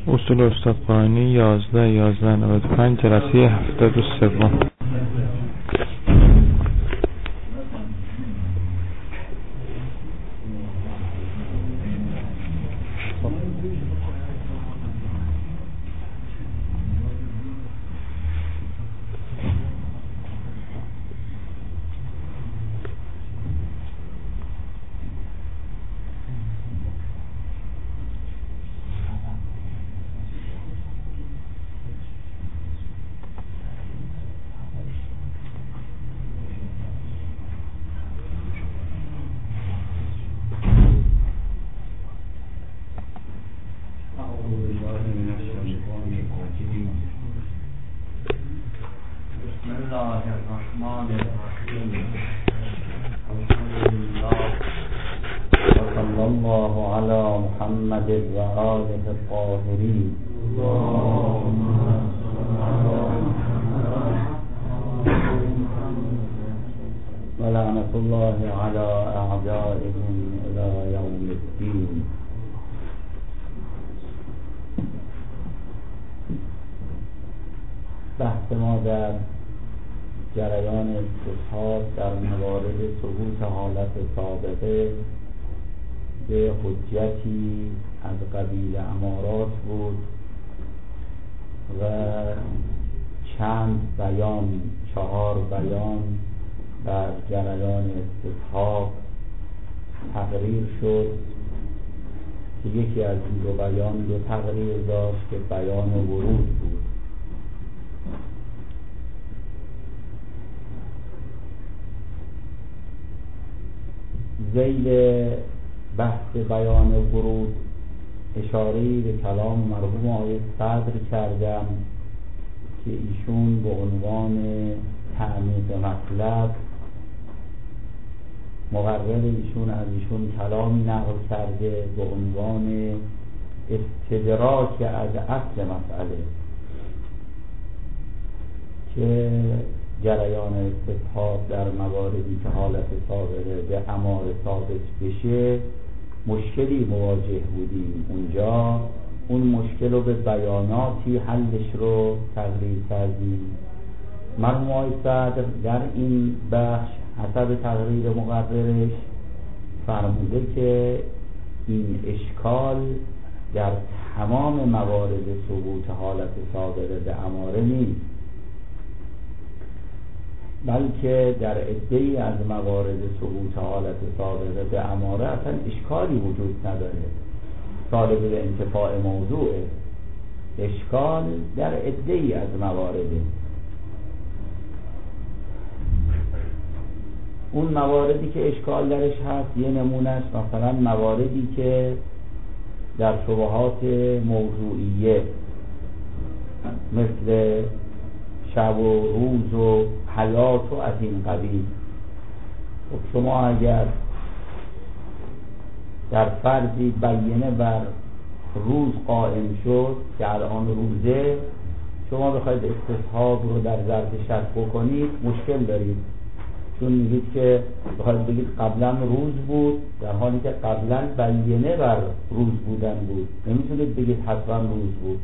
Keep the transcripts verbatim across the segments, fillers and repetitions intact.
اصول استاد قائنی یازده یازده نود و پنج جلسه هفتاد و سوم. بحث ما در جریان استصحاب در موارد ثبوت حالت سابقه به حجتی از قبیل امارات بود و چند بیان، چهار بیان در جریان استصحاب تقریر شد که یکی از این دو بیان دو تقریر داشت که بیان ورود بود. ذیل بحث بیان ورود اشاره‌ای به کلام مرحوم آقای صدر کردم که ایشون به عنوان تعمیق مطلب مقرر ایشون از ایشون کلامی نقل کرده به عنوان استدراک از اصل مسئله که جریان استصحاب در مواردی که حالت سابقه به اماره ثابت بشه مشکلی مواجه بودیم. اونجا اون مشکل رو به بیاناتی حلش رو تقریر کردیم. مرحوم آقای صدر در این بخش حسب تقریر مقررش فرموده که این اشکال در تمام موارد ثبوت حالت سابقه به اماره نیست، بلکه در عده‌ای از موارد ثبوت حالت سابقه به اماره اصلا اشکالی وجود نداره، طالب به انتفاع موضوعه. اشکال در عده‌ای از موارده. اون مواردی که اشکال درش هست یه نمونهش مثلا مواردی که در شبهات موضوعیه مثل شب و روز و حیات و از این قبیل. خب شما اگر در فرضی بیینه بر روز قائم شد که الان روزه، شما بخواید استصحاب رو در ظرف شب بکنید مشکل دارید، چون میگید که بخواید بگید قبلا روز بود در حالی که قبلا بیینه بر روز بودن بود، نمیتونید بگید حتما روز بود.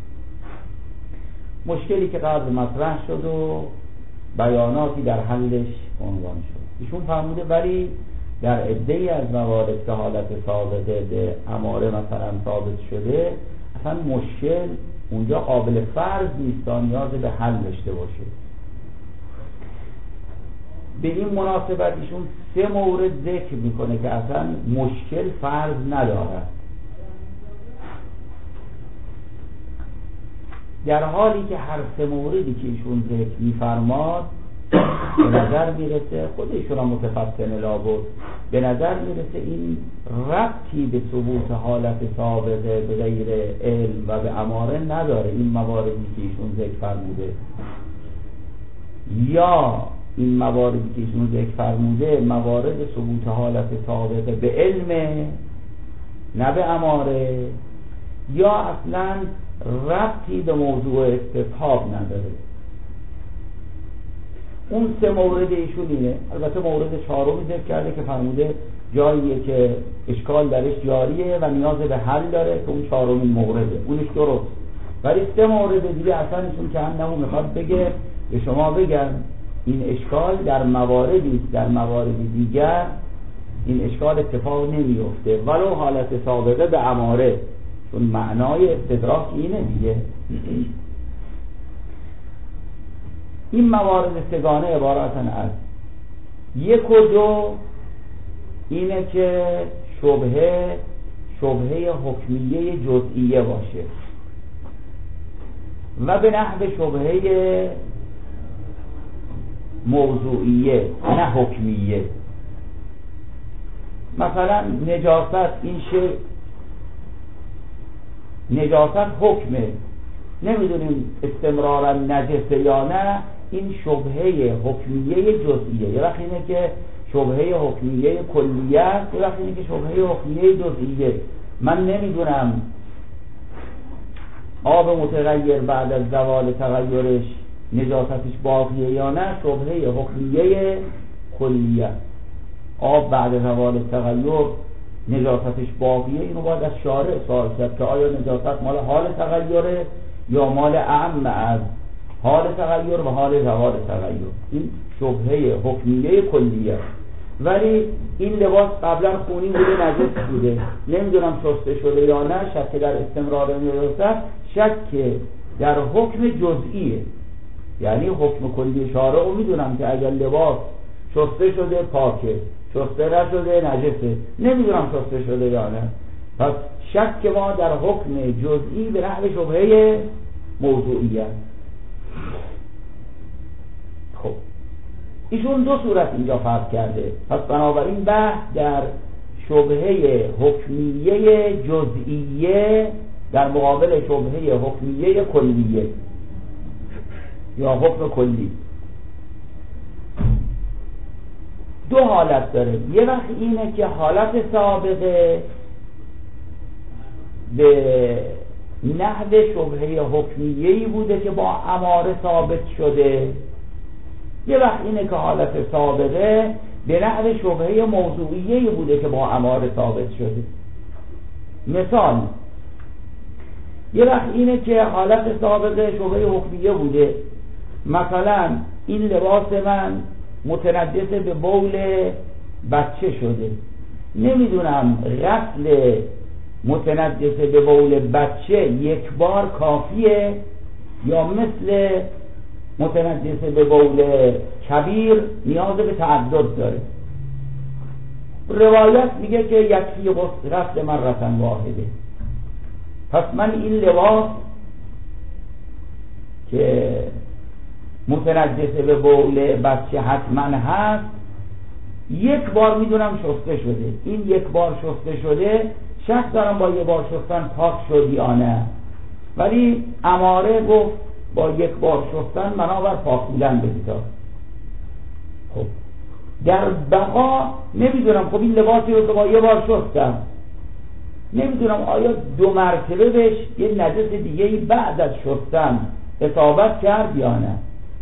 مشکلی که قبل مطرح شد و بیاناتی در حلش عنوان شد. ایشون فرموده ولی در عده‌ای از موارد که حالت سابقه به اماره مثلا ثابت شده اصلا مشکل اونجا قابل فرض نیست، نیاز به حل داشته باشه. به این مناسبت ایشون سه مورد ذکر میکنه که اصلا مشکل فرض ندارد، در حالی که هر سه موردی که ایشون ذکر میفرماد به نظر میرسه، خود ایشون هم متفصل لابد به نظر میرسه این ربطی به ثبوت حالت سابقه به غیر علم و به اماره نداره. این مواردی که ایشون ذکر فرموده، یا این مواردی که ایشون ذکر فرموده موارد ثبوت حالت سابقه به علم نه به اماره، یا اصلا ربطی به موضوع استصحاب نداره. اون سه مورد ایشون اینه. البته مورد چهارمی ذکر کرده که فرموده جاییه که اشکال درش جاریه و نیاز به حل داره که اون چهارمین مورده، اونش درست. ولی سه مورد دیگه اصلا ایشون که هم میخواد بگه به شما بگم این اشکال در مواردی در مواردی دیگر این اشکال اتفاق نمیفته ولو حالت سابقه به اماره، چون معنای استدراک اینه دیگه. این موارد سگانه عبارتن از یک و دو اینه که شبهه شبهه حکمیه جزئیه باشه و به نحو شبهه موضوعیه نه حکمیه. مثلا نجاست، این شی نجاست حکمه، نمیدونیم استمرارا نجسه یا نه، این شبهه حکمیه جزئیه. یه وقت اینه که شبهه حکمیه کلیه است، یه وقت اینه که شبهه حکمیه جزئیه. من نمیدونم آب متغیر بعد از زوال تغیرش نجاستش باقیه یا نه، شبهه حکمیه کلیه. آب بعد زوال تغییر نجاستش باقیه، اینو باید از شارع سوال کرد که آیا نجاست مال حال تغییره یا مال اعم از حال تغییر و حال زوال تغییر. این شبهه حکمیه کلیه. ولی این لباس قبلا خونی بوده نجس بوده، نمیدونم شسته شده یا نه، شک در استمرار نجاست شک در حکم جزئیه. یعنی حکم کلی شارع رو میدونم که اگر لباس شسته شده پاکه، شسته نشده نجسه، نمیدونم شسته شده یا نه. پس شک ما در حکم جزئی به نحو شبهه موضوعیه. خب ایشون دو صورت اینجا فرض کرده، پس بنابراین بحث در شبهه حکمیه جزئیه در مقابل شبهه حکمیه کلیه یا حکم کلی. دو حالت داره. یه وقت اینه که حالت سابقه به نحو شبهه حکمیه‌ای بوده که با اماره ثابت شده، یه وقت اینه که حالت سابقه به نحو شبهه موضوعیه‌ای بوده که با اماره ثابت شده. مثال، یه وقت اینه که حالت سابقه شبهه حکمیه بوده، مثلا این لباس من متنجس به بول بچه شده، نمیدونم غسل متنجس به بول بچه یک بار کافیه یا مثل متنجس به بول کبیر نیاز به تعدد داره. روایت میگه که یکفی غسل مرة واحده. پس من این لباس که متنجس به بول بچه حتما هست یک بار میدونم شسته شده، این یک بار شسته شده شک دارم با یک بار شستن پاک شد یا نه، ولی اماره گفت با یک بار شستن بنابر پاک بودن بگذار. خب در بقا نمیدونم، خب این لباسی رو که با یک بار شستم نمیدونم آیا دو مرتبه بهش یه نجس دیگه بعد از شستن اصابت کرد یا نه.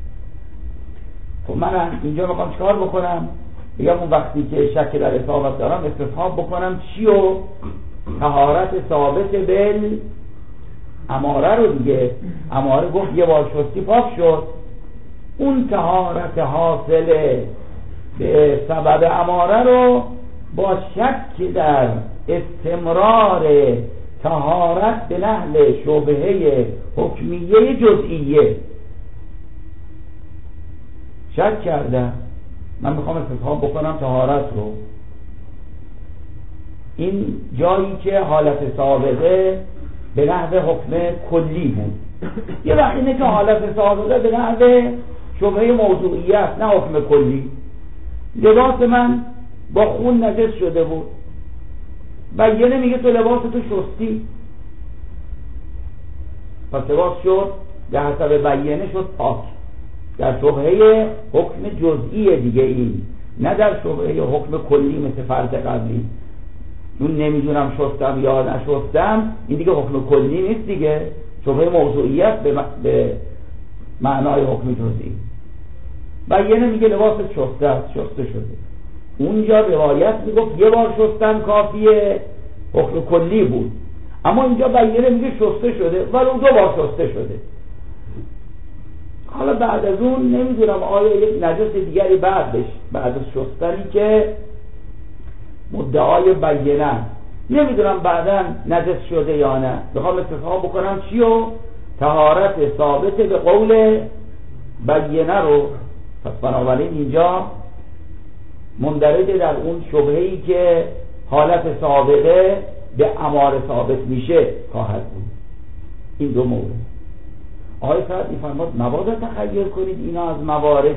خب من اینجا میخوام چیکار بکنم؟ بگم اون وقتی که شک در اصابت دارم استصحاب بکنم چی و طهارت ثابت بل اماره رو دیگه. اماره گفت یه بار شستی پاک شد، اون طهارت حاصله به سبب اماره رو با شک در استمرار طهارت به نحو شبهه حکمیه جزئیه شک کردم، من میخوام استصحاب بکنم طهارت رو. این جایی که حالت سابقه به نحو حکم کلی بود. یه وقت اینه که حالت سابقه به نحو شبهه موضوعیه است نه حکم کلی. لباس من با خون نجس شده بود، بیانه میگه تو لباس تو شستی، پس لباس شد در حسب بیانه شد پاک، در شبهه حکم جزئی دیگه، این نه در شبهه حکم کلی مثل فرض قبلی. اون نمیدونم شستم یا نشستم این دیگه حکم کلی نیست دیگه، شبهه موضوعیت به, م... به معنای حکم جزئی. بیانه میگه لباس شسته است، شسته شده. اونجا روایت میگفت یه بار شستن کافیه، حکم کلی بود، اما اینجا بیانه میگه شسته شده ولی دو بار شسته شده. حالا بعد از اون نمیدونم آیا یک نجس دیگری بعدش بعد از شستنی که مدعای بیانه نمیدونم بعدا نجس شده یا نه، بخوام استثناء بکنم چیو؟ طهارت ثابت به قول بیانه رو. پس بنابراین اینجا مندرج در اون شبهه‌ای که حالت سابقه به اماره ثابت میشه خواهد بود. این دو مورد. آقای سعد می‌فرماد مبادا تخیل کنید اینا از موارد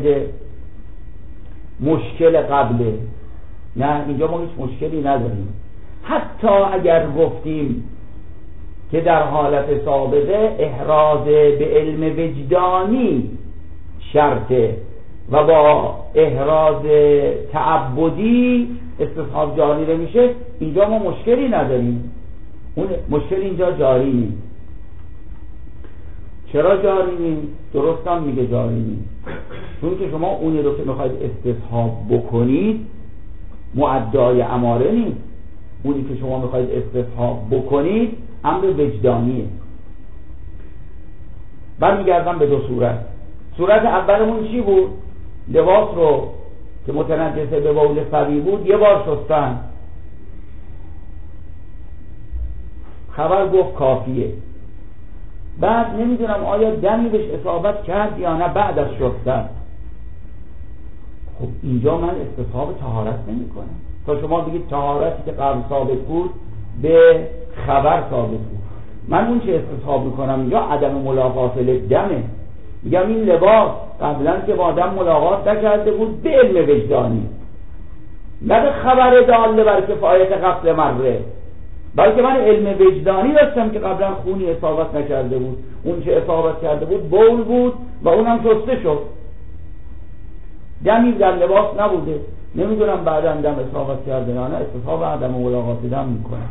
مشکل قبله. نه، اینجا ما هیچ مشکلی نداریم. حتی اگر گفتیم که در حالت سابقه احراز به علم وجدانی شرطه و با احراز تعبدی استصحاب جاری نمیشه، اینجا ما مشکلی نداریم. اون مشکل اینجا جاری نیست. چرا جاری نیست؟ درست هم میگه جاری نیست، چون که شما اونی رو که میخواید استصحاب بکنید مؤدای اماره نیست. اونی که شما میخواید استصحاب بکنید امر وجدانیه. برمیگردم به دو صورت. صورت اولمون چی بود؟ لباس رو که متنجسه به بول صبی بود یه بار شستن، خبر گفت کافیه. بعد نمیدونم آیا دمی بهش اصابت کرد یا نه بعد از شستن. خب اینجا من استصحاب طهارت نمی کنم تا شما بگید طهارتی که قبل ثابت بود به خبر ثابت بود. من اون چه استصحاب میکنم اینجا عدم ملاقات دمه. میگم این لباس قبلا که با آدم ملاقات نکرده بود به علم وجدانی، نه به خبر داله بر کفایت قتل مره، بلکه من علم وجدانی داشتم که قبلا خونی اصابت نکرده بود، اون چه اصابت کرده بود بول بود و اونم شسته شد، دمی در لباس نبوده. نمیدونم بعدا دم اصابت کرده یا نه، استصحاب عدم ملاقات دم میکنم.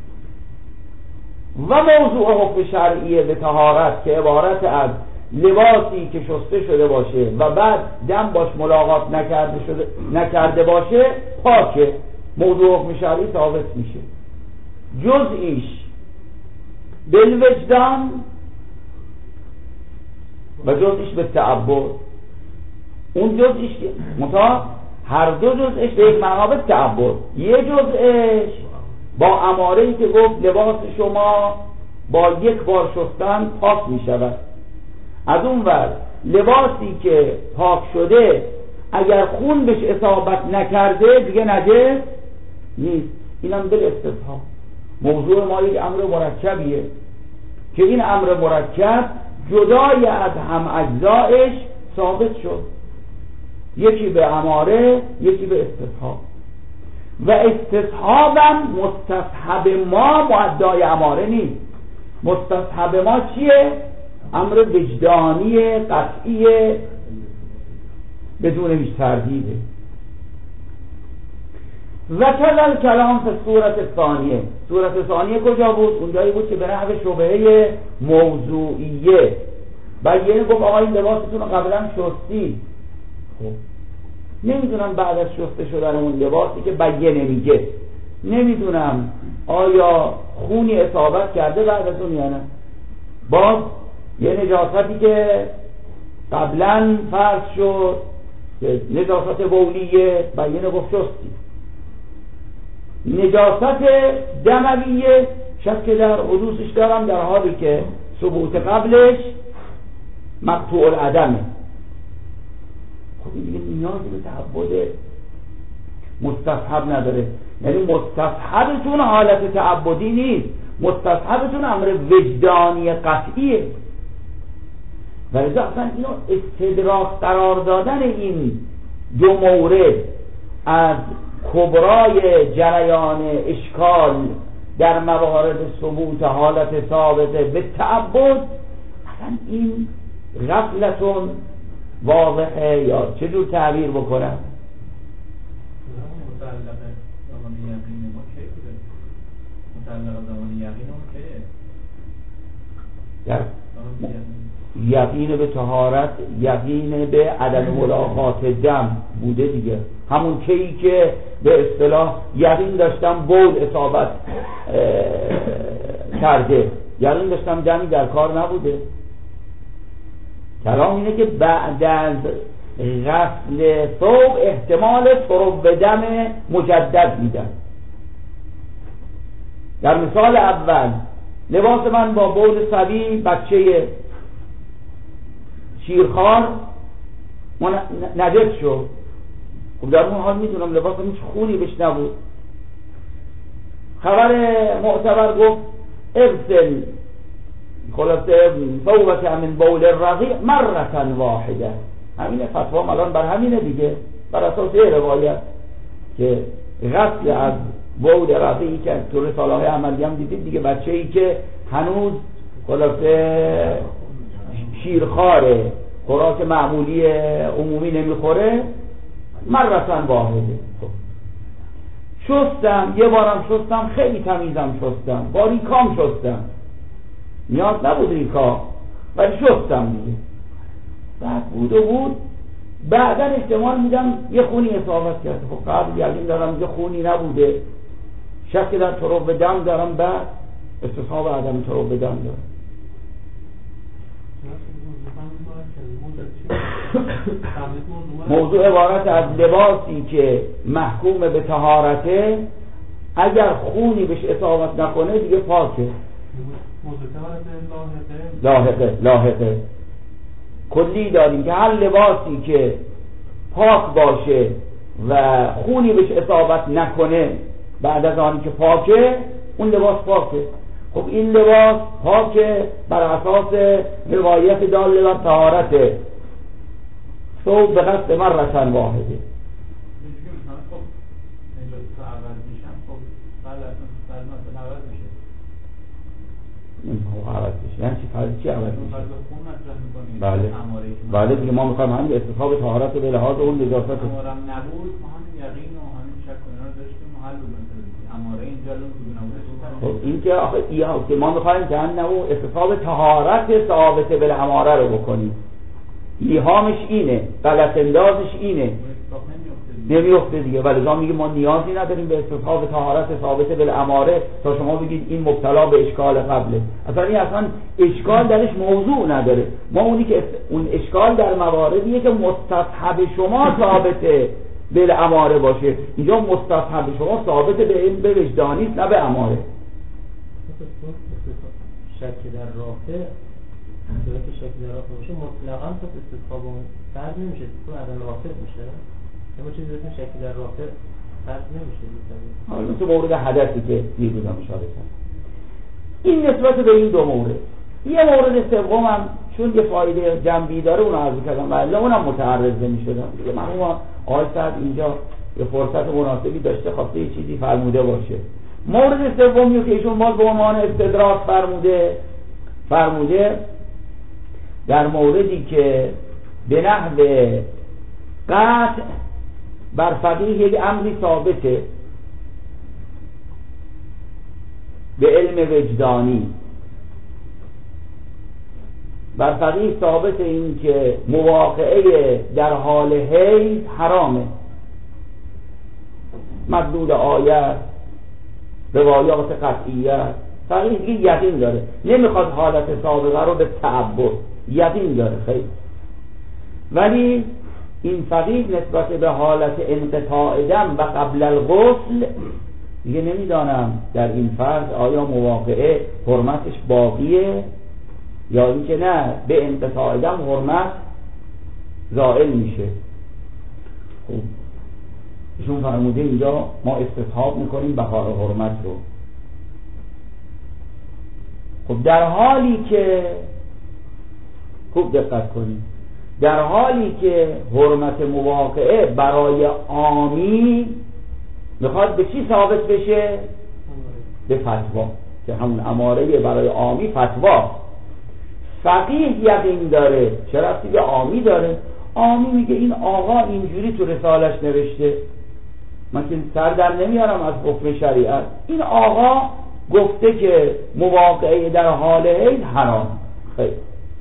و موضوع حکم شرعیه به طهارت که عبارت از لباسی که شسته شده باشه و بعد دم باش ملاقات نکرده شده نکرده باشه پاکه، موضوع حکم شرعی ثابت میشه. جزئیش بالوجدان و جزئیش به تعبد. اون جزئیش متا هر دو جزئش به یک معنا به تعبد، یه جزئش با اماره‌ای که گفت لباس شما با یک بار شستن پاک میشود. از اون ور لباسی که پاک شده اگر خون بهش اصابت نکرده دیگه نجس نیست. اینم بل استصحاب. موضوع ما یک امر مرکبیه که این امر مرکب جدای از هم اجزایش ثابت شد، یکی به اماره یکی به استصحاب. و استصحابم مستصحب ما مؤدای اماره نیست. مستصحب ما چیه؟ امر وجدانی قطعی بدون هیچ تردیده. و کلال کلام به صورت ثانیه. صورت ثانیه کجا بود؟ اونجایی بود که به نحو شبهه موضوعیه بیانه گفت آقا این لباستون رو قبلا شستی. خب نمیدونم بعد از شسته شدن اون لباسی که بیانه میگه نمیدونم آیا خونی اصابت کرده بعد از اون یا نه. باز یه نجاستی که قبلا فرض شد نجاست بولیه بیانه گفت شستی. نجاست دمویه شک در حدوثش دارم در حالی که ثبوت قبلش مقطوع العدمه. خب این دیگه نیازی به تعبد مستصحب نداره. یعنی مستصحبتون حالت تعبدی نیست، مستصحبتون امر وجدانی قطعیه. ولی اصلا اینو استدراک قرار دادن این دو مورد از کبرای جریان اشکال در موارد ثبوت حالت ثابته به تعبد، اصلا این غفلتون واضحه یا چجور تعبیر بکنم؟ متعلق زمان یقین ما کی بوده؟ متعلق زمان یقین ما کیه؟ در یقین به طهارت، یقین به عدم ملاقات دم بوده دیگه. همون کیی که به اصطلاح یقین داشتم بول اصابت کرده، یقین داشتم دمی در کار نبوده. کلام اینه که بعد از غسل ثوب احتمال سرب دم مجدد میدن. در مثال اول لباس من با بول صبی بچه شیرخوار نجس شد. خب در اون حال میدونم لباس من هیچ خونی بهش نبود. خبر معتبر گفت اغسل خلاصه ثوبک من بول الرقیع مرة واحده. همینه فتوام الان بر همینه دیگه، بر اساس روایت که غسل از بول رقیعی که تو رساله های عملی هم دیدید دیگه، بچه ای که هنوز خلاصه شیرخواره، خوراک معمولی عمومی نمیخوره، مرة واحده. شستم، یه بارم شستم، خیلی تمیزم شستم، با ریکام شستم، نیاز نبود ریکا ولی شستم دیگه. بعد بود و بود بعدا احتمال میدم یه خونی اصابت کرد. خب قبل یقین دارم یه خونی نبوده، شک در تراب دم دارم، بعد استصحاب عدم تراب دم دارم. موضوع عبارت از لباسی که محکوم به طهارته، اگر خونی بهش اصابت نکنه دیگه پاکه. لاحقه لاحقه کلی داریم که هر لباسی که پاک باشه و خونی بهش اصابت نکنه بعد از آنی که پاکه، اون لباس پاکه. خب این لباس پاکه بر اساس روایت داله بر طهارته، ثوب به قصد مرة واحده. این عوض میشه، یعنی چی فرض چی عوض میشه؟ بله بله دیگه ما میخوایم همین استصحاب طهارت به لحاظ اون نجاست. امارم نبود، ما همین یقین و همین شک و اینا رو داشتیم، حل بود. اماره اینجا نبود. خب این که آخه اینا که ما میخوایم که انه استصحاب طهارت ثابت به اماره رو بکنیم، ایهامش اینه، غلط اندازش اینه، نمیفته دیگه. ولی ازا میگه ما نیازی نداریم به استصحاب طهارت ثابت بالاماره تا شما بگید این مبتلا به اشکال قبله. اصلا این اصلا اشکال درش موضوع نداره. ما اونی که اون اشکال در مواردیه که مستصحب شما ثابت بالاماره باشه. اینجا مستصحب شما ثابت به به وجدانی است، نه به اماره. شک در رافع چرا که شک در رافع باشه مطلقاً پس استصحاب اون فرض نمیشه، تو عدم رافع میشه. اما چیزی اسم شک در رافع فرض نمیشه. حالا تو مورد حدثی که دیر بودم اشاره کردم، این نسبت به این دو مورد. یه مورد سوم هم چون یه فایده جنبی داره اون عرض کردم، ولی اونم متعرض نمی‌شدم دیگه. مرحوم آقای سعد اینجا یه فرصت مناسبی داشته خواسته یه چیزی فرموده باشه. مورد سومی که ایشون باز به عنوان استدراک فرموده فرموده در موردی که به نحو قطع بر فقیه یک امری ثابته به علم وجدانی، بر فقیه ثابت این که مواقعه در حال حیض حرامه، مدلول آیت روایات قطعیت. فقیه دیگه یقین داره، نمیخواد حالت سابقه رو به تعبد، یقین داره خیلی. ولی این فقیه نسبت به حالت انقطاع دم و قبل الغسل دیگه نمیدانم در این فرض آیا مواقعه حرمتش باقیه یا اینکه نه به انقطاع دم حرمت زائل میشه. خب ایشون فرموده اینجا ما استصحاب میکنیم بهار حرمت رو. خب در حالی که خوب دقت کنیم، در حالی که حرمت مواقعه برای عامی میخواد به چی ثابت بشه؟ به فتوا، که همون اماره برای عامی فتوا. فقیه یقین داره، چه ربطی به عامی داره؟ عامی میگه این آقا اینجوری تو رسالش نوشته، من که سر در نمیارم از حکم شریعت، این آقا گفته که مواقعه در حال حیض حرام. خیلی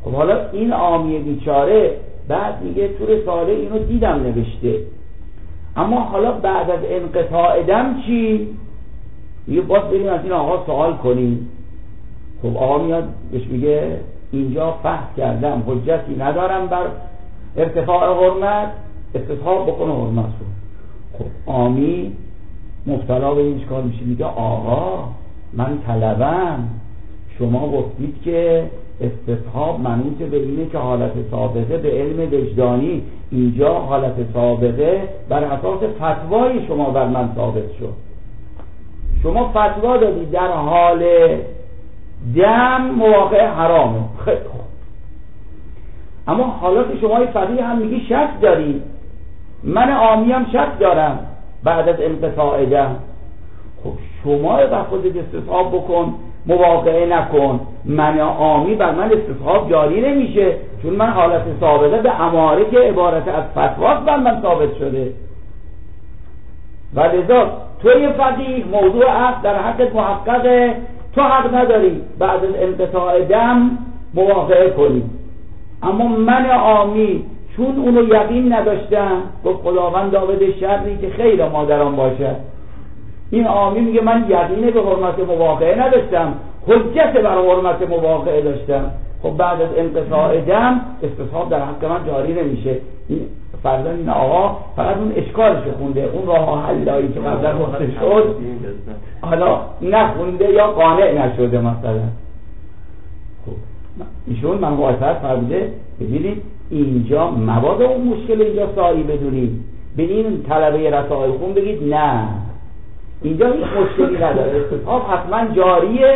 خب حالا این عامی بیچاره بعد میگه تو رساله اینو دیدم نوشته، اما حالا بعد از انقطاع دم چی؟ میگه باز بریم از این آقا سوال کنیم. خب آقا میاد بهش میگه اینجا فحص کردم حجتی ندارم بر ارتفاع حرمت، استصحاب بکن حرمت رو. خب عامی مبتلا به این اشکال میشه، میگه آقا من طلبم، شما گفتید که استصحاب منوط به اینه که حالت سابقه به علم وجدانی، اینجا حالت سابقه بر اساس فتوای شما بر من ثابت شد. شما فتوا دادید در حال دم مواقع حرامه، خیلی خوب، اما حالات شما فقیه هم میگی شک داری، من عامی هم شک دارم بعد از انقطاع دم. خب شما بر خودت استصحاب بکن، مواقعه نکن، من عامی بر من استصحاب جاری نمیشه، چون من حالت سابقه به اماره که عبارت از فتواست بر من ثابت شده. و لذا توی فقیه موضوع عقد در حقت محققه، تو حق نداری بعد از انقطاع دم مواقعه کنی. اما من عامی چون اونو یقین نداشتم، گفت خداوند بده شری که خیر ما در آن باشد. این عامی میگه من یقین به حرمت مواقعه نداشتم، حجت بر حرمت مواقعه داشتم. خب بعد از انقطاع دم استصحاب در حق من جاری نمیشه. این فرضاً این آقا فقط اون اشکالش خونده، اون راه حلایی که قبلا گفته شد حالا نخونده یا قانع نشده مثلا. خب ایشون من مواصلت فرموده ببینید اینجا مبادا اون مشکل اینجا سایی بدونید، به این طلبه رسائل خون بگید نه اینجا هیچ مشکلی نداره، استصحاب حتما جاریه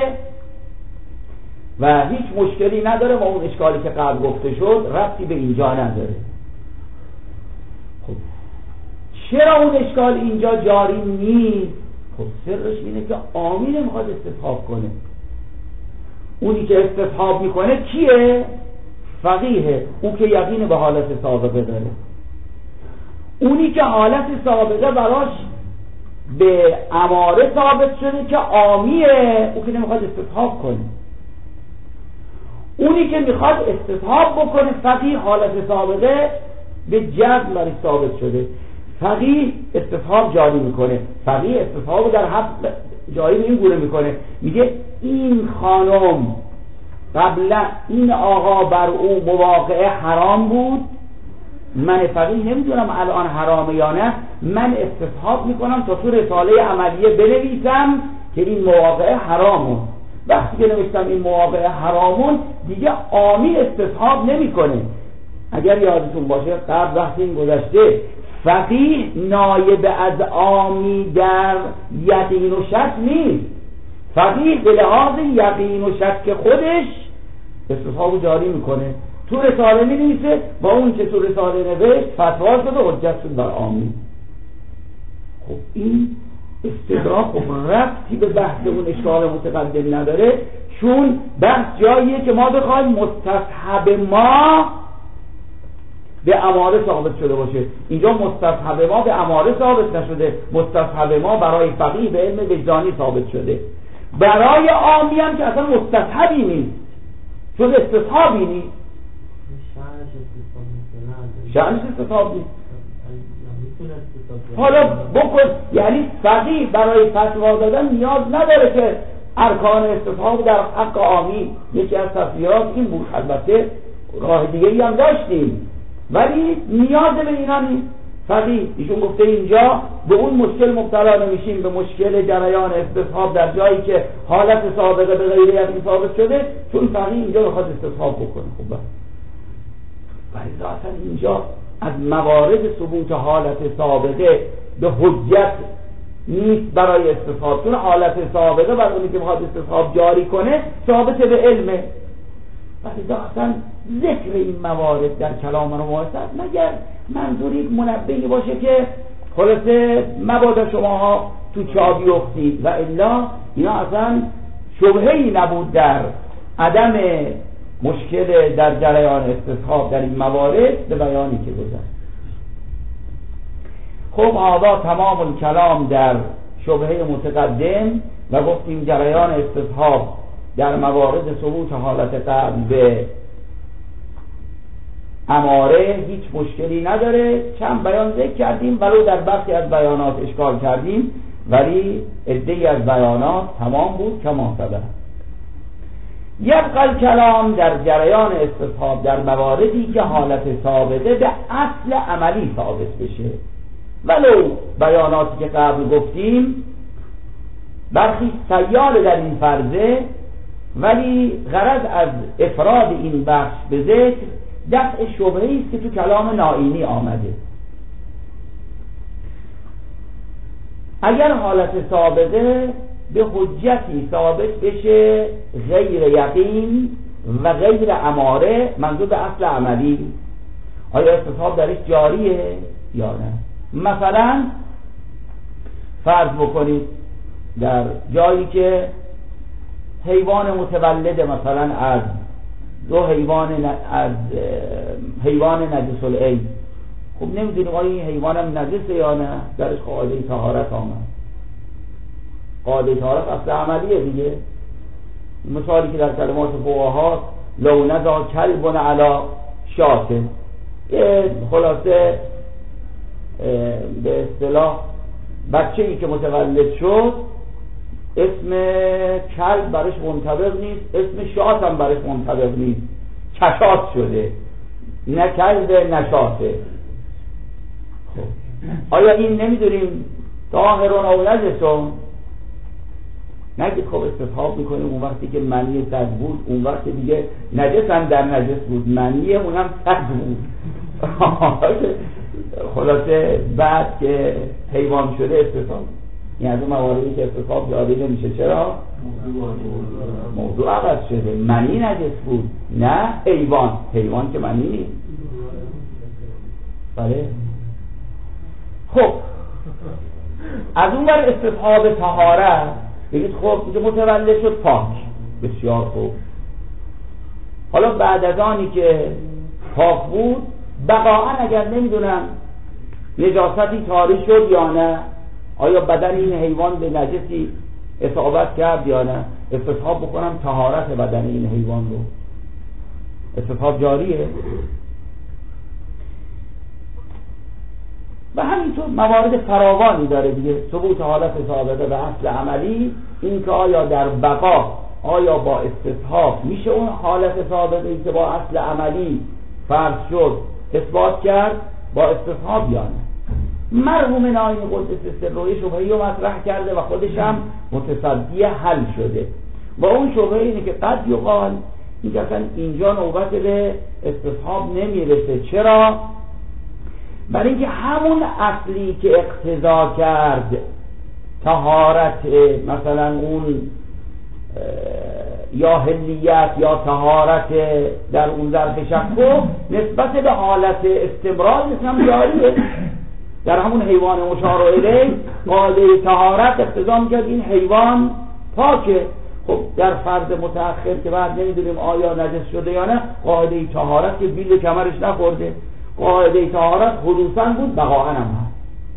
و هیچ مشکلی نداره و اون اشکالی که قبل گفته شد ربطی به اینجا نداره. خب چرا اون اشکال اینجا جاری نیست؟ خب سرش اینه که عامی نمیخواد استصحاب کنه. اونی که استصحاب میکنه کیه؟ فقیه، اون که یقین به حالت سابقه داره. اونی که حالت سابقه براش به اماره ثابت شده که عامیه، اون که نمیخواد استصحاب کنه. اونی که میخواد استصحاب بکنه فقیه حالت سابقه به جزم برای ثابت شده، فقیه استصحاب جاری میکنه. فقیه استصحاب در حق جاری این گونه میکنه، میگه این خانم قبلا این آقا بر او مواقع حرام بود، من فقیه نمیدونم الان حرامه یا نه، من استصحاب میکنم تا تو رساله عملیه بنویسم که این مواقع حرامون. وقتی که نوشتم این مواقع حرامون دیگه عامی استصحاب نمیکنه. اگر یادتون باشه قبل وقتی این گذشته فقیه نایب از عامی در یقین و شک نیست، فقیه به لحاظ یقین و شک خودش استصحاب جاری میکنه، تو رساله می‌نویسه با اون که تو رساله نوشت فتوا شده و حجت شد بر عامی. خب این استدراک خب ربطی به بحث اون اشکال متقدم نداره، چون بحث جاییه که ما بخوایم مستصحب ما به اماره ثابت شده باشه. اینجا مستصحب ما به اماره ثابت نشده، مستصحب ما برای فقیه به علم وجدانی ثابت شده. برای عامی هم که اصلا مستصحبی نیست، چون استصحابی نیست، شأنش استصحاب نیست. حالا بکن، یعنی فقیه برای فتوا دادن نیاز نداره که ارکان استصحاب در حق عامی، یکی از تفسیرات این بود، البته راه دیگری هم داشتیم ولی نیاز به اینا نیست. فقیه ایشون گفته اینجا به اون مشکل مبتلا نمیشیم، به مشکل جریان استصحاب در جایی که حالت سابقه به غیر یقین ثابت شده، چون فقیه اینجا بخواد استصحاب بکنه. خب ولی ذاتاً اینجا از موارد ثبوت حالت سابقه به حجت نیست برای استصحاب، چون حالت سابقه بر اونی که بخواد استصحاب جاری کنه ثابت به علمه. ولی ذاتاً ذکر این موارد در کلام رو موثق مگر منظوری منبهی باشه که خلاصه مبادا شماها تو چابی افتید، و الا اینا اصلا شبهه‌ای نبود در عدم مشکل در جریان استصحاب در این موارد به بیانی که گذشت. خب هذا تمام کلام در شبهه متقدم و گفتیم جریان استصحاب در موارد ثبوت حالت قبل به اماره هیچ مشکلی نداره. چند بیان ذکر کردیم، ولو در بخشی از بیانات اشکال کردیم، ولی عده‌ای از بیانات تمام بود کما سبق. یبقى کلام در جریان استصحاب در مواردی که حالت سابقه به اصل عملی ثابت بشه. ولو بیاناتی که قبل گفتیم برخی سیال در این فرضه، ولی غرض از افراد این بخش به ذکر دفع شبهه‌ای است که تو کلام نائینی آمده. اگر حالت سابقه به حجتی ثابت بشه غیر یقین و غیر اماره، منظور به اصل عملی، آیا استصحاب درش جاریه یا نه؟ مثلا فرض بکنید در جایی که حیوان متولد مثلا از دو حیوان از حیوان نجس العین، خب نمیدونیم آیا این حیوان هم نجسه یا نه، درش قاعده طهارت آمد. قاعده طهارت اصل عملیه دیگه. مثالی که در کلمات فقها لو نزا کلب علی شاته، یه خلاصه به اصطلاح بچه‌ای که متولد شد اسم کلب برش منطبق نیست، اسم شات هم برش منطبق نیست، کشات شده، نه کلب نه شاته. خب آیا این نمیدونیم طاهرون او نجسون؟ نگید خب استصحاب میکنیم اون وقتی که منی صد بود، اون وقتی دیگه نجس هم در نجس بود، منی اونم صد بود. خلاصه بعد که حیوان شده استصحاب، این از اون مواردی که استصحاب جاری نمیشه. چرا؟ موضوع عوض شده، منی نجس بود نه حیوان، حیوان که منی نیست. بله. خب از اون بر استصحاب طهارت بگید خب اینجا متولد شد پاک، بسیار خوب. حالا بعد از آنی که پاک بود بقاعا اگر نمیدونم نجاستی طاری شد یا نه، آیا بدن این حیوان به نجسی اصابت کرد یا نه، استصحاب بکنم طهارت بدن این حیوان رو. استصحاب جاریه. و همینطور موارد فراوانی داره دیگه. ثبوت حالت سابقه به اصل عملی، این که آیا در بقا آیا با استصحاب میشه اون حالت سابقه ای که با اصل عملی فرض شد اثبات کرد با استصحاب یا نه. مرحوم ناینی قدس سره شبهه‌ای رو مطرح کرده و خودش هم متصدی حل شده. و اون شبهه اینه که قد یقال این که اصلا اینجا نوبت به استصحاب نمیرسه. چرا؟ برای اینکه همون اصلی که اقتضا کرد طهارت مثلا اون یا حلیت یا طهارت در اون ظرف شک نسبت به حالت استمرار هم جاریه. در همون حیوان مشار الیه قاعده طهارت اقتضا میکرد این حیوان پاکه. خب در فرض متأخر که بعد نمیدونیم آیا نجس شده یا نه، قاعده طهارت که بیل کمرش نخورده، قاعده طهارت حدوثاً بود بقاعاً هم هست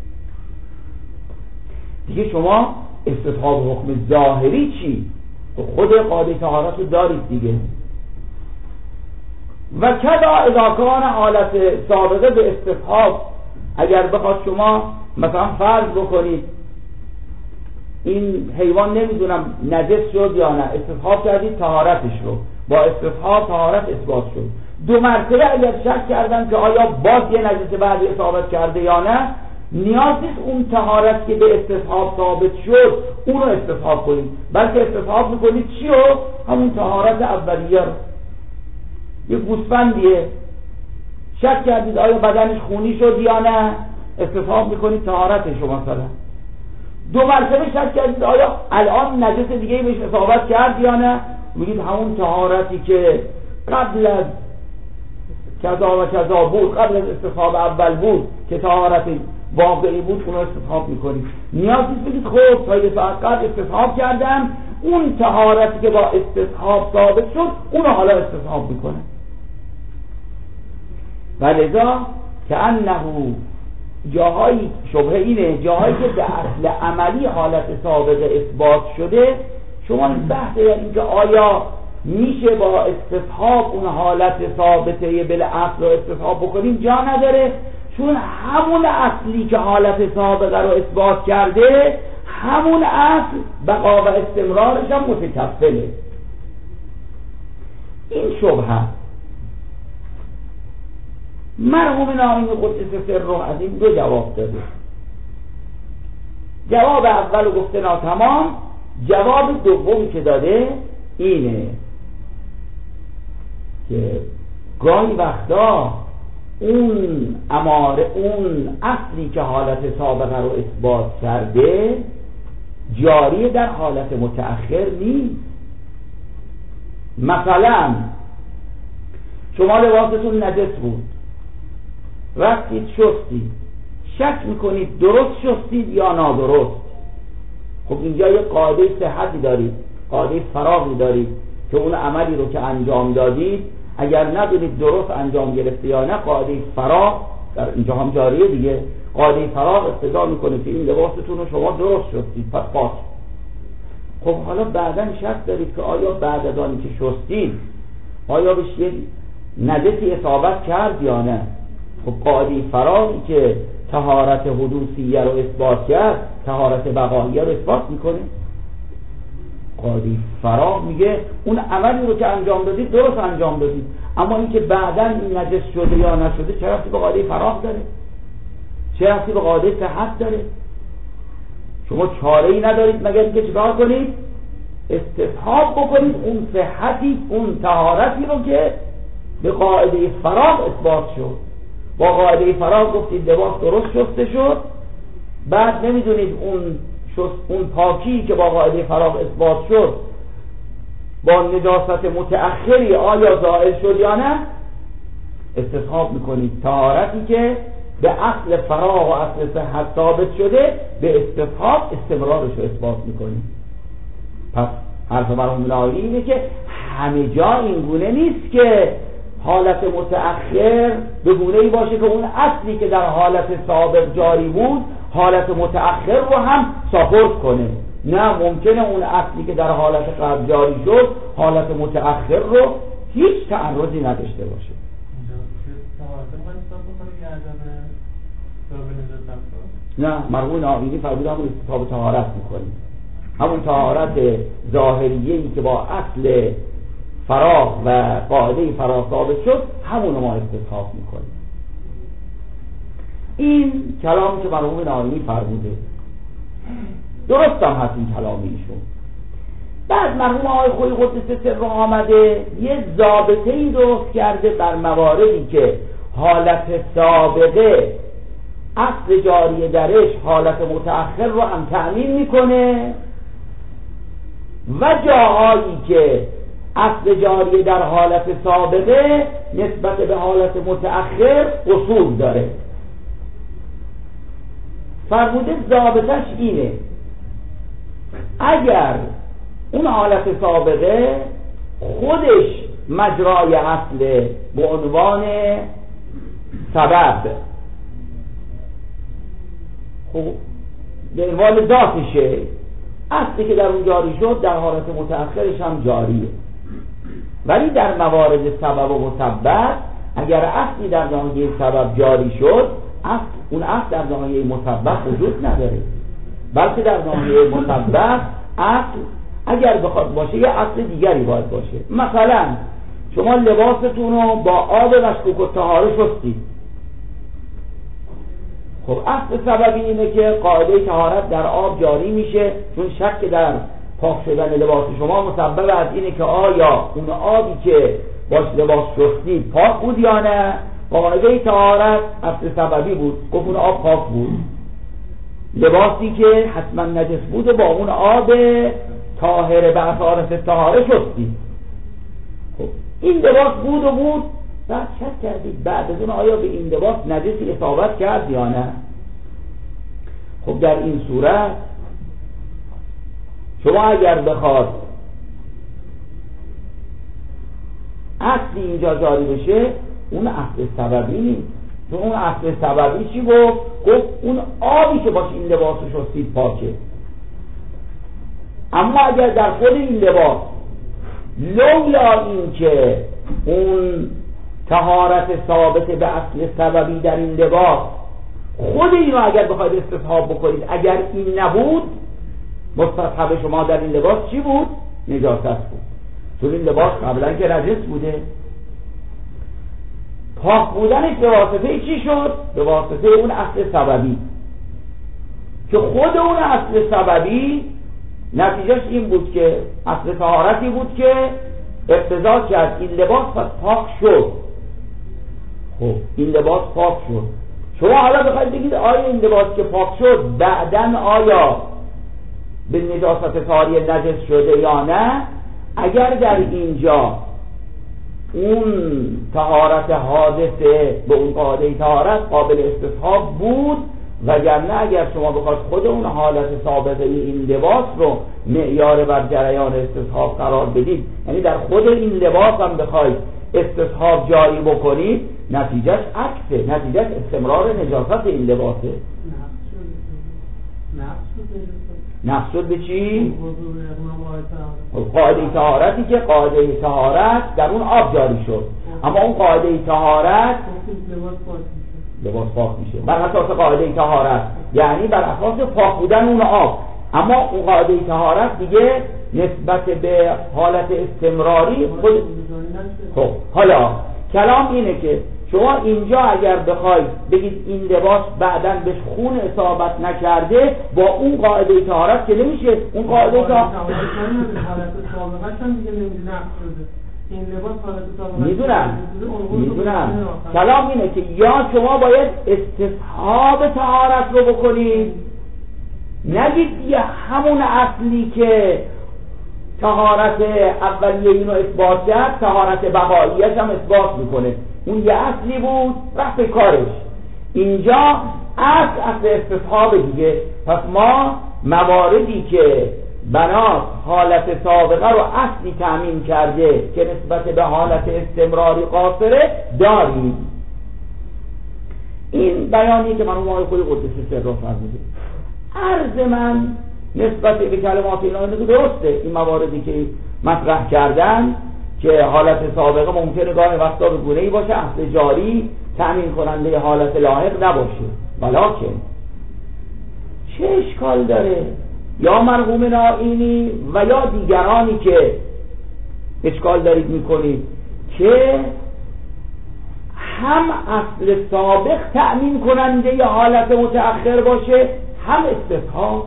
دیگه. شما استصحاب حکم ظاهری چی؟ خود قاعده طهارت رو دارید دیگه. و کذا اذا کان حالت سابقه به استصحاب، اگر بخواد شما مثلا فرض بکنید این حیوان نمیدونم نجس شد یا نه، استصحاب کردید طهارتش رو، با استصحاب طهارت اثبات شد. دو مرتبه اگر شک کردن که آیا باز یه نجس بعدی اثبات کرده یا نه، نیاز نیست اون طهارت که به استصحاب ثابت شد اون رو استصحاب کنید، بلکه استصحاب میکنید چی رو؟ همون طهارت اولیه رو. یه گوسفندیه شک کردید آیا بدنش خونی شد یا نه، استصحاب میکنید طهارتش رو. مثلا دو مرتبه شک کردید آیا الان نجس دیگه بهش اصابت کرد یا نه، میگید همون طهارتی که قبل از کذا و کذا بود، قبل از استصحاب اول بود که طهارت واقعی بود، اون رو استصحاب میکنید. نیاز نیست بگید خب تا یه ساعت قبل استصحاب کردم، اون طهارتی که با استصحاب ثابت شد اون رو حالا استصحاب میکنه. ولذا که انه جاهایی شبهه اینه، جاهایی که به اصل عملی حالت سابقه اثبات شده، شما این بحث اینکه آیا میشه با استصحاب اون حالت ثابته بالاصل رو استصحاب بکنیم جا نداره، چون همون اصلی که حالت سابقه رو اثبات کرده همون اصل بقا و استمرارش هم متکفله. این شبهه مرحوم ناظم قدس سره از این دو جواب داده. جواب اول رو گفته ناتمام، جواب دومی که داده اینه که گاهی وقتا اون اماره اون اصلی که حالت سابقه رو اثبات کرده جاری در حالت متأخر نیست. مثلا شما لباستون نجس بود، رفتید شستید، شک میکنید درست شستید یا نادرست. خب اینجا یه قاعده صحتی دارید، قاعده فراغی دارید که اون عملی رو که انجام دادید اگر ندونید درست انجام گرفته یا نه، قاعده فراغ در اینجا هم جاریه دیگه. قاعده فراغ اقتضا میکنه که این لباستون رو شما درست شستید پس پاک. خب حالا بعداً شک دارید که آیا بعد از آنی که شستید آیا بهش یه نجسی اصابت کرد یا نه. خب قاعده فراغی که طهارت حدوثیه رو اثبات کرد طهارت بقاییه رو اثبات میکنه. قاعده فراغ میگه اون عملی رو که انجام دادید درست انجام دادید، اما اینکه بعداً این نجس شده یا نشده چه ربطی به قاعده فراغ داره؟ چه ربطی به قاعده صحت داره؟ شما چاره‌ای ندارید مگر اینکه چیکار کنید؟ استصحاب بکنید اون صحتی اون طهارتی رو که به قاعده فراغ اثبات شد. با قاعده فراغ گفتید لباس درست شسته شد، بعد نمیدونید اون شست اون پاکی که با قاعده فراغ اثبات شد با نجاست متأخری آیا زائل شد یا نه، استصحاب میکنید طهارتی که به اصل فراغ و اصل صحت ثابت شده به استصحاب استمرارش رو اثبات میکنید. پس حرف مرحوم لالی اینه که همه جا این گونه نیست که حالت متأخر به گونه‌ای باشه که اون اصلی که در حالت سابق جاری بود حالت متأخر رو هم ساپورت کنه. نه، ممکنه اون اصلی که در حالت قبل جاری شد حالت متأخر رو هیچ تعرضی نداشته باشه. نه، مرحوم ناقیدی فرمود همون استصحاب طهارت میکنیم، همون طهارت ظاهریه‌ای که با اصل فراغ و قاعده فراغ ثابت شد همون رو ما استصحاب میکنیم. این کلامی که مرحوم ناقیدی فرموده درست هم هست این کلامی ایشون. بعد مرحوم آقای خویی قدس سره آمده یه ضابطه‌ای درست کرده بر مواردی که حالت سابقه اصل جاری درش حالت متأخر رو هم تأمین میکنه و جاهایی که اصل جاری در حالت سابقه نسبت به حالت متأخر اصول داره. فرموده ضابطش اینه اگر اون حالت سابقه خودش مجرای اصل به عنوان سبب خب به عنوان ذاتشه، اصلی که در اون جاری شد در حالت متأخرش هم جاریه، ولی در موارد سبب و مسبب اگر اصلی در ناحیه سبب جاری شد اصل اون اصل در ناحیه مسبب وجود نداره، بلکه در ناحیه مسبب اصل اگر بخواد باشه یه اصل دیگری باید باشه. مثلا شما لباستون رو با آب مشکوک و طهاره شستید، خب اصل سببی اینه که قاعده طهارت در آب جاری میشه، چون شک در پاک شدن لباس شما مسبب از اینه که آیا اون آبی که باش لباس شستید پاک بود یا نه. قاعده طهارت اصل سببی بود، گفت اون آب پاک بود. لباسی که حتما نجس بود و با اون آب طاهره به اثار طهاره شستید، خب این لباس بود و بود، بعد شک کردید بعد از اون آیا به این لباس نجسی اصابت کرد یا نه. خب در این صورت شما اگر بخواد اصلی اینجا جاری بشه اون اصل سببی نیست، چون اون اصل سببی چی گفت؟ گفت اون آبی که باشه این لباس رو شستید پاکه. اما اگر در خود این لباس لولا این که اون طهارت ثابت به اصل سببی در این لباس، خود اینو اگر بخواید استصحاب بکنید، اگر این نبود مستصحب شما در این لباس چی بود؟ نجاست بود. چون این لباس قبلا که نجس بوده، پاک بودنش به واسطه چی شد؟ به واسطه اون اصل سببی که خود اون اصل سببی نتیجهش این بود که اصل طهارتی بود که اقتضا کرد این لباس پس پاک شد. خب این لباس پاک شد، شما حالا بخواید بگید آیا این لباس که پاک شد بعدن آیا به نجاست طهاری نجس شده یا نه؟ اگر در اینجا اون طهارت حادثه به اون قاعده طهارت قابل استصحاب بود، وگرنه اگر شما بخواید خود اون حالت سابقه این لباس رو معیار بر جریان استصحاب قرار بدید، یعنی در خود این لباس هم بخواید استصحاب جاری بکنید، نتیجهش عکسه، نتیجهش استمرار نجاست این لباسه. نقص شد به چی؟ قاعده طهارتی که قاعده طهارت در اون آب جاری شد، اما اون قاعده طهارت لباس پاک میشه بر اساس قاعده طهارت، یعنی بر اساس پاک بودن اون آب. اما اون قاعده طهارت دیگه نسبت به حالت استمراری خود. خب حالا کلام اینه که شما اینجا اگر بخواید بگید این لباس بعداً بهش خون اصابت نکرده، با اون قاعده طهارت که نمیشه. اون قاعده طهارت حالت سابقه‌ش هم دیگه نمیشه نقض شده. این لباس حالت سابقه میدونم میدونم کلام اینه که یا شما باید استصحاب طهارت رو بکنید، نگید دیگه همون اصلی که طهارت اولیه اینو اثبات کرد طهارت بقاییش هم اثبات میکنه، اون یه اصلی بود رفت کارش. اینجا اصل اصل استصحاب دیگه. پس ما مواردی که بنات حالت سابقه رو اصلی تأمین کرده که نسبت به حالت استمراری قاصره داریم. این بیانی که مرحوم آقای خود قدس سر را فرموده. عرض من نسبت به کلمات اینا درسته، این مواردی که مطرح کردن که حالت سابقه ممکنه گاهی وقتا به گونه‌ای باشه اصل جاری تأمین کننده حالت لاحق نباشه، ولکن چه اشکال داره یا مرحوم نائینی و یا دیگرانی که اشکال دارید میکنید که هم اصل سابق تأمین کننده یا حالت متأخر باشه هم استصحاب؟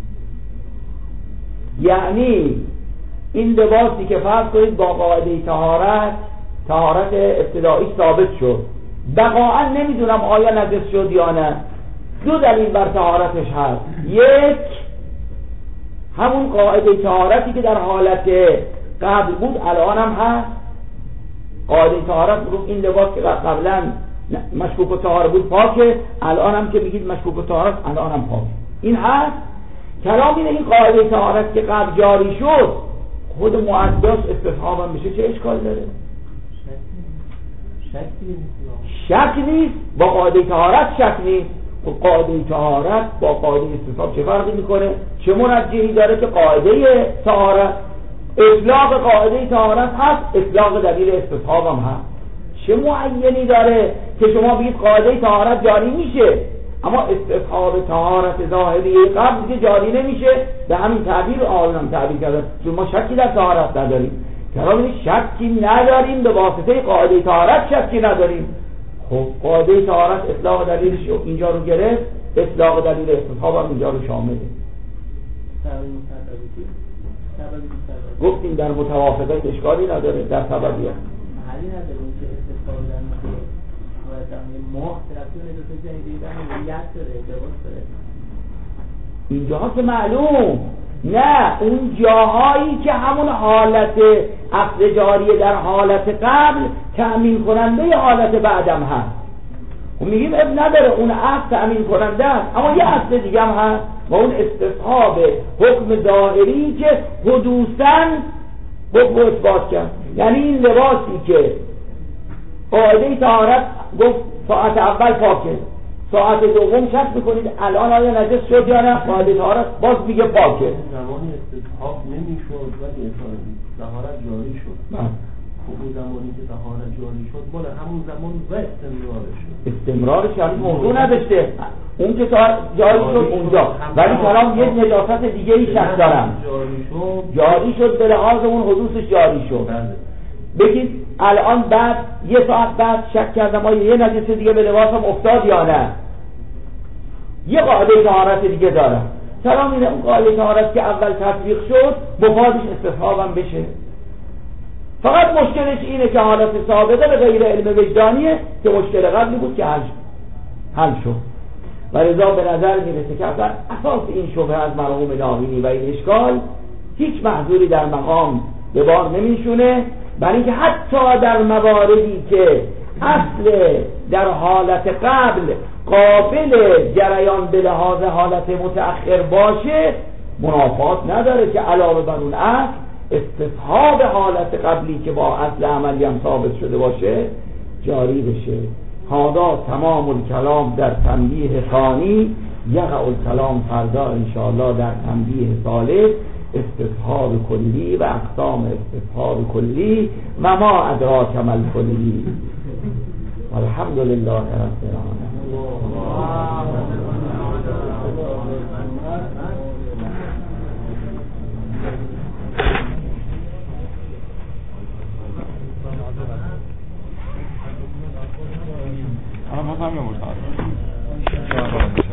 یعنی این لباسی که فرض کنید با قاعده طهارت طهارت ابتدایی ثابت شد، بقاعا نمیدونم آیا نجس شد یا نه، دو دلیل بر طهارتش هست. یک، همون قاعده طهارتی که در حالت قبل بود الان هم هست. قاعده طهارت رو این لباس که قبلا مشکوک و طهار بود پاکه، الان هم که میگید مشکوک و طهارت الان هم پاکه. این هست. کلام اینه این قاعده طهارت که قبل جاری شد خود معداش استصحاب هم بشه، چه اشکال داره؟ شک نیست. با قاعده طهارت شک نیست. خب قاعده طهارت با قاعده استصحاب چه فرقی میکنه؟ چه مرجحی داره که قاعده طهارت اطلاق قاعده طهارت هست، اطلاق دلیل استصحاب هم هست؟ چه معینی داره که شما بگید قاعده طهارت جاری میشه اما استصحاب طهارت ظاهری قبل که جاری نمیشه؟ به همین تعبیر آنم تعبیر کردن، چون ما شکی در طهارت نداریم. کلام شکی نداریم، به واسطه قاعده طهارت شکی نداریم. خب قاعده طهارت اطلاق دلیلش اینجا رو گرفت، اطلاق دلیل استصحاب هم اینجا رو شامله. گفتیم در متوافقت اشکالی نداره، در سببیت حالی نداره اون که استصحاب در مورد ما ترافیک نداره، جایی دیدن نیت داره، لباس داره. اینجاها که معلوم نه، اون جاهایی که همون حالت اصل جاری در حالت قبل تأمین کننده حالت بعدم هست. و میگیم اب نداره اون اصل تأمین کننده است، اما یه اصل دیگه هم هست و اون استصحاب حکم ظاهری که حدوثاً حکم اثبات کرد. یعنی این لباسی که قاعده طهارت گفت ساعت اول پاکه، ساعت دوم شک میکنید الان آیا نجس شد یا نه، قاعده طهارت باز میگه پاکه. زمانی استصحاب نمیشد ولی طهارت جاری شد. اون زمانی که طهارت جاری شد بالا همون زمان و استمرارش شد. استمرارش یعنی موضوع نداشته، اون که جاری شد اونجا، ولی کلام یه نجاست دیگه ای شک دارم جاری شد جاری شد به لحاظ اون حدوثش جاری شد. بگید الان بعد یه ساعت بعد شک کردم آیا یه نجس دیگه به لباسم افتاد یا نه، یه قاعده طهارت دیگه دارم. سلام اینه اون قاعده طهارت که اول تطبیق شد مفادش استصحابم بشه. فقط مشکلش اینه که حالت سابقه به غیر علم وجدانیه که مشکل قبلی بود که حل حل شد و لذا به نظر میرسه که اصلا اساس این شبه از مرحوم ناوینی و این اشکال هیچ محذوری در مقام به بار نمیشونه، برای اینکه حتی در مواردی که اصل در حالت قبل قابل جریان به لحاظ حالت متأخر باشه منافات نداره که علاوه بر اون اصل استصحاب حالت قبلی که با اصل عملی هم ثابت شده باشه جاری بشه. هادا تمام الکلام در تنبیه ثانی، یقع الکلام فردا انشاءالله در تنبیه ثالث، استصحاب کلی و اقسام استصحاب کلی و ما ادراک ما الکلی. الحمد لله رب العالمین. آره ما هم نموشتم